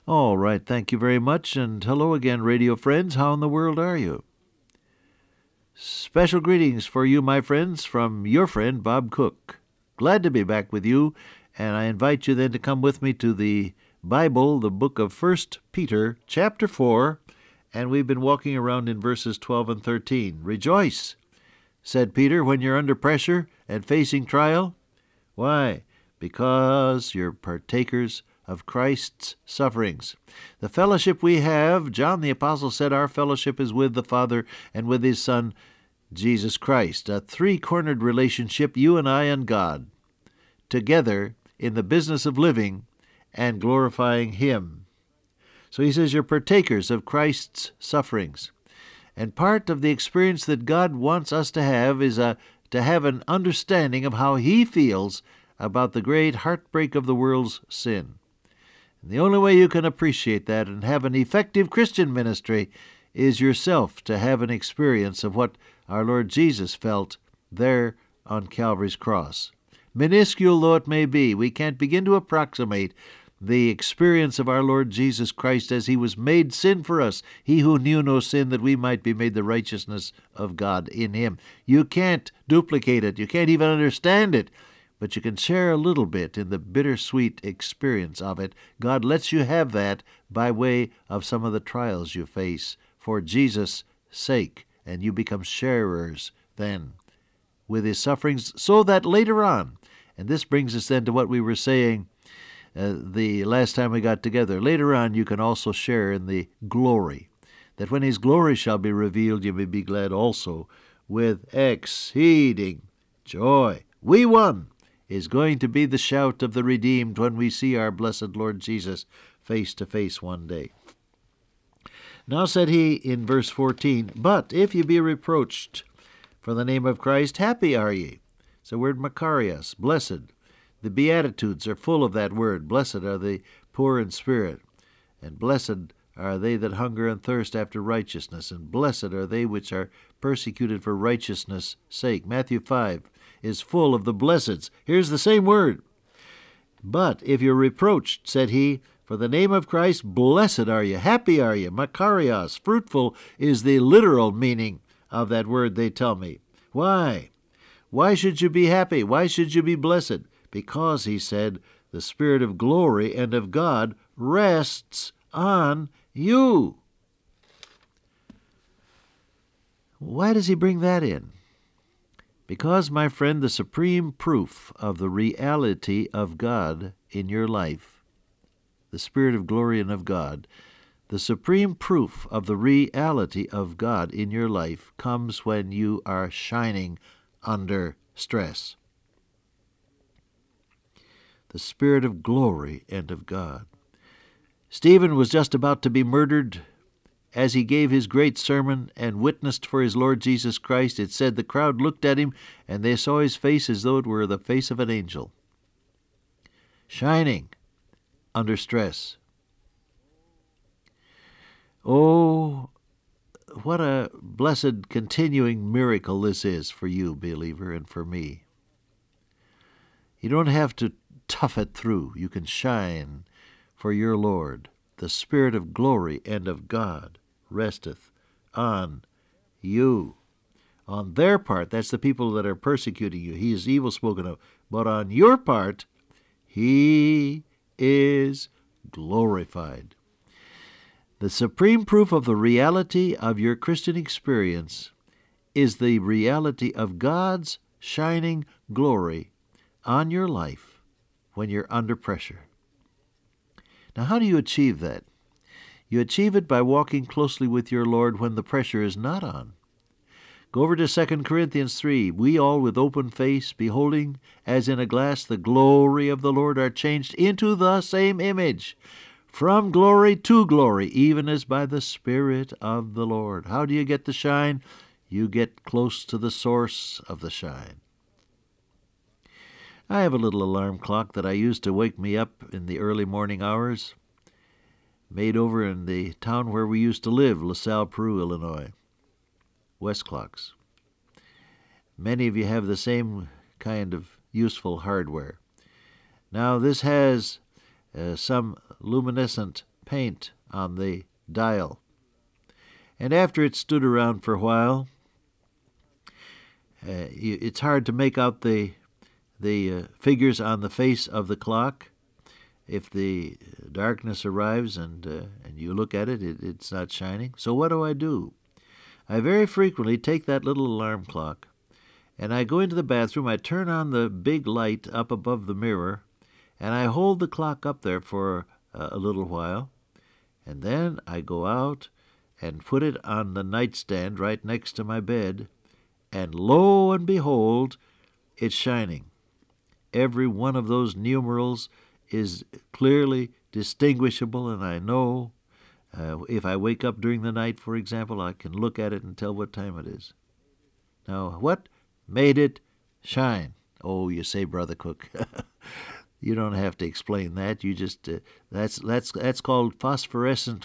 All right, thank you very much, and hello again, radio friends. How in the world are you? Special greetings for you, my friends, from your friend, Bob Cook. Glad to be back with you, and I invite you then to come with me to the Bible, the book of 1 Peter, chapter 4, and we've been walking around in verses 12 and 13. Rejoice, said Peter, when you're under pressure and facing trial. Why? Because you're partakers of Christ's sufferings. The fellowship we have, John the Apostle said our fellowship is with the Father and with His Son, Jesus Christ. A three-cornered relationship, you and I and God, together in the business of living and glorifying Him. So he says you're partakers of Christ's sufferings. And part of the experience that God wants us to have is to have an understanding of how He feels about the great heartbreak of the world's sin. And the only way you can appreciate that and have an effective Christian ministry is yourself to have an experience of what our Lord Jesus felt there on Calvary's cross. Minuscule though it may be, we can't begin to approximate the experience of our Lord Jesus Christ as He was made sin for us, He who knew no sin, that we might be made the righteousness of God in Him. You can't duplicate it. You can't even understand it, but you can share a little bit in the bittersweet experience of it. God lets you have that by way of some of the trials you face for Jesus' sake, and you become sharers then with His sufferings, so that later on, and this brings us then to what we were saying the last time we got together, later on you can also share in the glory, that when His glory shall be revealed, you may be glad also with exceeding joy. We won is going to be the shout of the redeemed when we see our blessed Lord Jesus face to face one day. Now said he in verse 14, but if ye be reproached for the name of Christ, happy are ye. It's the word Makarios, blessed. The Beatitudes are full of that word. Blessed are the poor in spirit, and blessed are they that hunger and thirst after righteousness, and blessed are they which are persecuted for righteousness' sake. Matthew 5 is full of the blesseds. Here's the same word. But if you're reproached, said he, for the name of Christ, blessed are you, happy are you, Makarios. Fruitful is the literal meaning of that word, they tell me. Why? Why should you be happy? Why should you be blessed? Because, he said, the Spirit of glory and of God rests on you. Why does he bring that in? Because, my friend, the supreme proof of the reality of God in your life, the Spirit of glory and of God, the supreme proof of the reality of God in your life comes when you are shining under stress. The Spirit of glory and of God. Stephen was just about to be murdered as he gave his great sermon and witnessed for his Lord Jesus Christ. It said the crowd looked at him and they saw his face as though it were the face of an angel. Shining under stress. Oh, what a blessed continuing miracle this is for you, believer, and for me. You don't have to tough it through. You can shine for your Lord. The Spirit of glory and of God resteth on you. On their part, that's the people that are persecuting you. He is evil spoken of. But on your part, He is glorified. The supreme proof of the reality of your Christian experience is the reality of God's shining glory on your life when you're under pressure. Now, how do you achieve that? You achieve it by walking closely with your Lord when the pressure is not on. Go over to 2 Corinthians 3. We all with open face, beholding as in a glass the glory of the Lord, are changed into the same image, from glory to glory, even as by the Spirit of the Lord. How do you get the shine? You get close to the source of the shine. I have a little alarm clock that I use to wake me up in the early morning hours, made over in the town where we used to live, LaSalle, Peru, Illinois. West clocks. Many of you have the same kind of useful hardware. Now, this has some luminescent paint on the dial. And after it stood around for a while, it's hard to make out the figures on the face of the clock. If the darkness arrives and you look at it, it's not shining. So what do? I very frequently take that little alarm clock, and I go into the bathroom, I turn on the big light up above the mirror, and I hold the clock up there for a little while, and then I go out and put it on the nightstand right next to my bed, and lo and behold, it's shining. Every one of those numerals is clearly distinguishable, and I know if I wake up during the night, for example, I can look at it and tell what time it is. Now, what made it shine? Oh, you say, Brother Cook. You don't have to explain that. You just that's called phosphorescent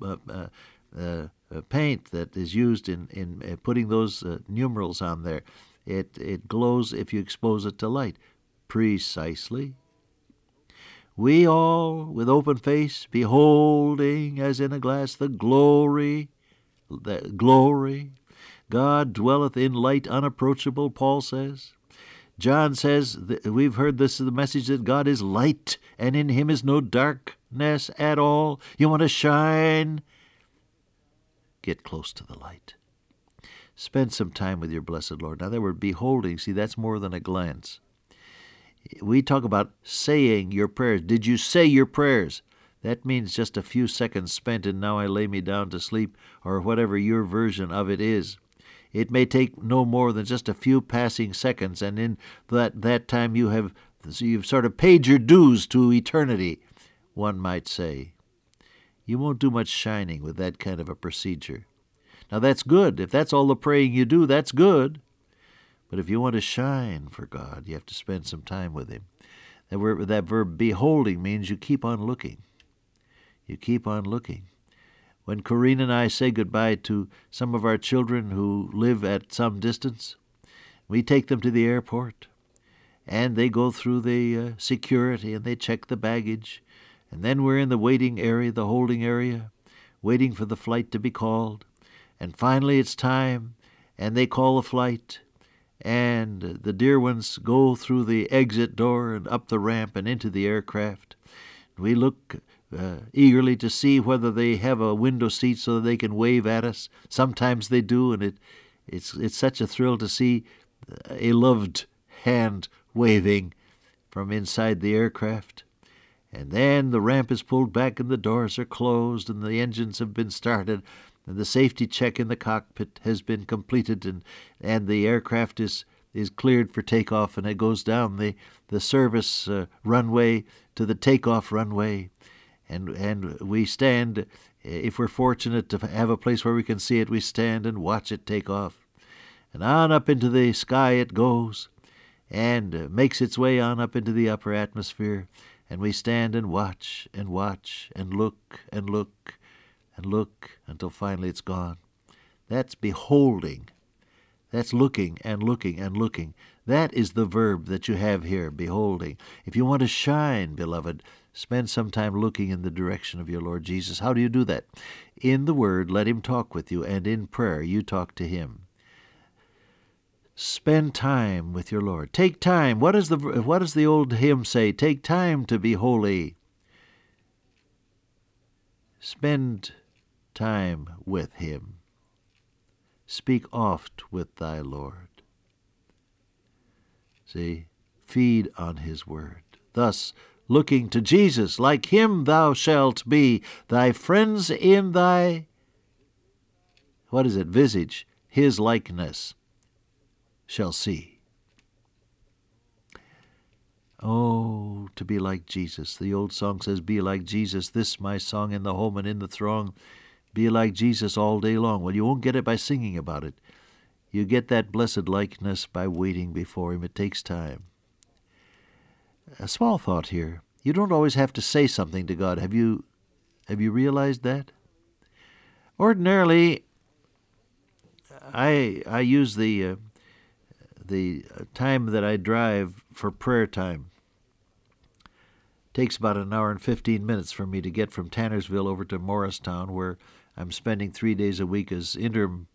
paint that is used in putting those numerals on there. It glows if you expose it to light. Precisely. We all, with open face, beholding as in a glass the glory, God dwelleth in light unapproachable, Paul says. John says, we've heard this is the message that God is light, and in him is no darkness at all. You want to shine? Get close to the light. Spend some time with your blessed Lord. Now, that word beholding, see, that's more than a glance. We talk about saying your prayers. Did you say your prayers? That means just a few seconds spent, and now I lay me down to sleep, or whatever your version of it is. It may take no more than just a few passing seconds, and in that time you've sort of paid your dues to eternity, one might say. You won't do much shining with that kind of a procedure. Now that's good. If that's all the praying you do, that's good. But if you want to shine for God, you have to spend some time with Him. That verb beholding means you keep on looking. You keep on looking. When Corrine and I say goodbye to some of our children who live at some distance, we take them to the airport, and they go through the security, and they check the baggage, and then we're in the waiting area, the holding area, waiting for the flight to be called, and finally it's time, and they call the flight, and the dear ones go through the exit door and up the ramp and into the aircraft. We look eagerly to see whether they have a window seat so that they can wave at us. Sometimes they do, and it's such a thrill to see a loved hand waving from inside the aircraft. And then the ramp is pulled back and the doors are closed and the engines have been started and the safety check in the cockpit has been completed and the aircraft is cleared for takeoff, and it goes down the service runway to the takeoff runway. And we stand, if we're fortunate to have a place where we can see it, we stand and watch it take off. And on up into the sky it goes and makes its way on up into the upper atmosphere. And we stand and watch and watch and look and look and look until finally it's gone. That's beholding. That's looking and looking and looking. That is the verb that you have here, beholding. If you want to shine, beloved, spend some time looking in the direction of your Lord Jesus. How do you do that? In the Word, let Him talk with you, and in prayer, you talk to Him. Spend time with your Lord. Take time. What does the old hymn say? Take time to be holy. Spend time with Him. Speak oft with thy Lord. See, feed on His Word. Thus, looking to Jesus, like Him thou shalt be, thy friends in thy, visage, His likeness shall see. Oh, to be like Jesus. The old song says, be like Jesus. This my song in the home and in the throng. Be like Jesus all day long. Well, you won't get it by singing about it. You get that blessed likeness by waiting before Him. It takes time. A small thought here. You don't always have to say something to God. Have you realized that? Ordinarily, I use the time that I drive for prayer time takes about an hour and 15 minutes for me to get from Tannersville over to Morristown, where I'm spending 3 days a week as interim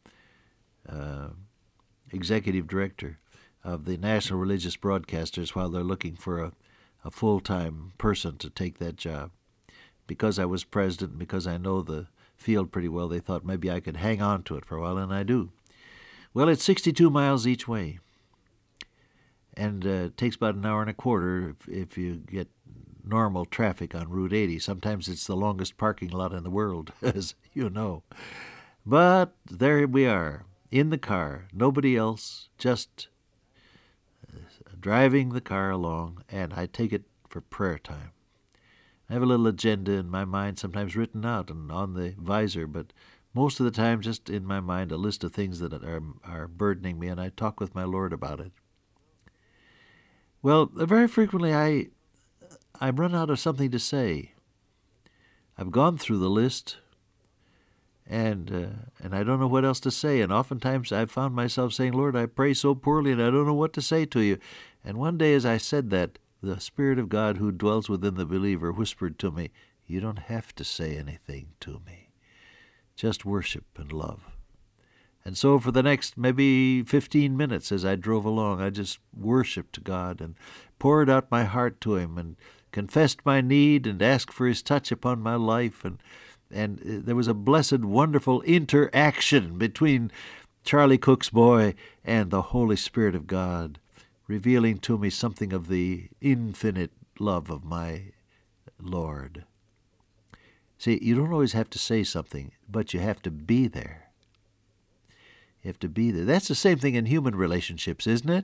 executive director of the National Religious Broadcasters while they're looking for a full-time person to take that job. Because I was president, because I know the field pretty well, they thought maybe I could hang on to it for a while, and I do. Well, it's 62 miles each way, and it takes about an hour and a quarter if you get normal traffic on Route 80. Sometimes it's the longest parking lot in the world, as you know. But there we are, in the car, nobody else, just driving the car along, and I take it for prayer time. I have a little agenda in my mind, sometimes written out and on the visor, but most of the time just in my mind a list of things that are burdening me, and I talk with my Lord about it. Well, very frequently I run out of something to say. I've gone through the list, and I don't know what else to say, and oftentimes I've found myself saying, Lord, I pray so poorly, and I don't know what to say to you. And one day as I said that, the Spirit of God who dwells within the believer whispered to me, you don't have to say anything to me. Just worship and love. And so for the next maybe 15 minutes as I drove along, I just worshiped God and poured out my heart to Him and confessed my need and asked for His touch upon my life. And there was a blessed, wonderful interaction between Charlie Cook's boy and the Holy Spirit of God, revealing to me something of the infinite love of my Lord. See, you don't always have to say something, but you have to be there. You have to be there. That's the same thing in human relationships, isn't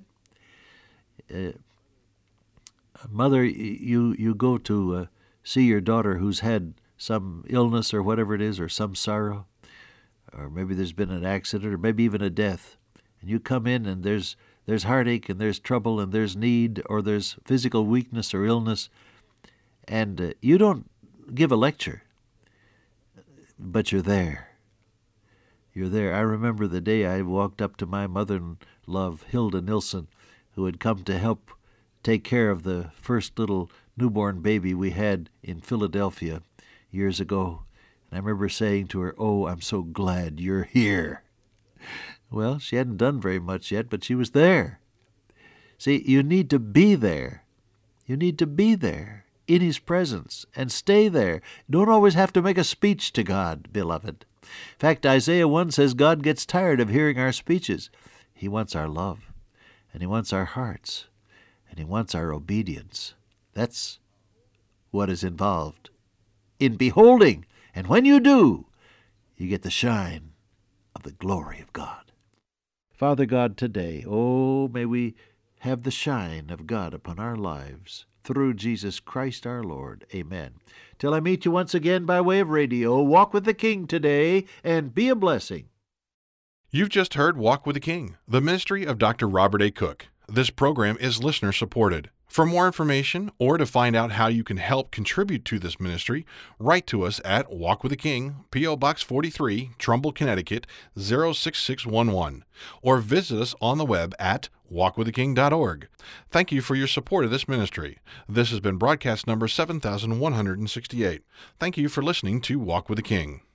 it? Mother, you go to see your daughter who's had some illness or whatever it is, or some sorrow, or maybe there's been an accident, or maybe even a death, and you come in and there's heartache and there's trouble and there's need or there's physical weakness or illness, and you don't give a lecture, but you're there. You're there. I remember the day I walked up to my mother-in-law, Hilda Nilsson, who had come to help take care of the first little newborn baby we had in Philadelphia years ago. And I remember saying to her, oh, I'm so glad you're here. Well, she hadn't done very much yet, but she was there. See, you need to be there. You need to be there in His presence and stay there. You don't always have to make a speech to God, beloved. In fact, Isaiah 1 says God gets tired of hearing our speeches. He wants our love, and He wants our hearts, and He wants our obedience. That's what is involved in beholding. And when you do, you get the shine of the glory of God. Father God, today, oh, may we have the shine of God upon our lives through Jesus Christ our Lord. Amen. Till I meet you once again by way of radio, walk with the King today and be a blessing. You've just heard Walk with the King, the ministry of Dr. Robert A. Cook. This program is listener-supported. For more information or to find out how you can help contribute to this ministry, write to us at Walk with the King, P.O. Box 43, Trumbull, Connecticut, 06611, or visit us on the web at walkwiththeking.org. Thank you for your support of this ministry. This has been broadcast number 7168. Thank you for listening to Walk with the King.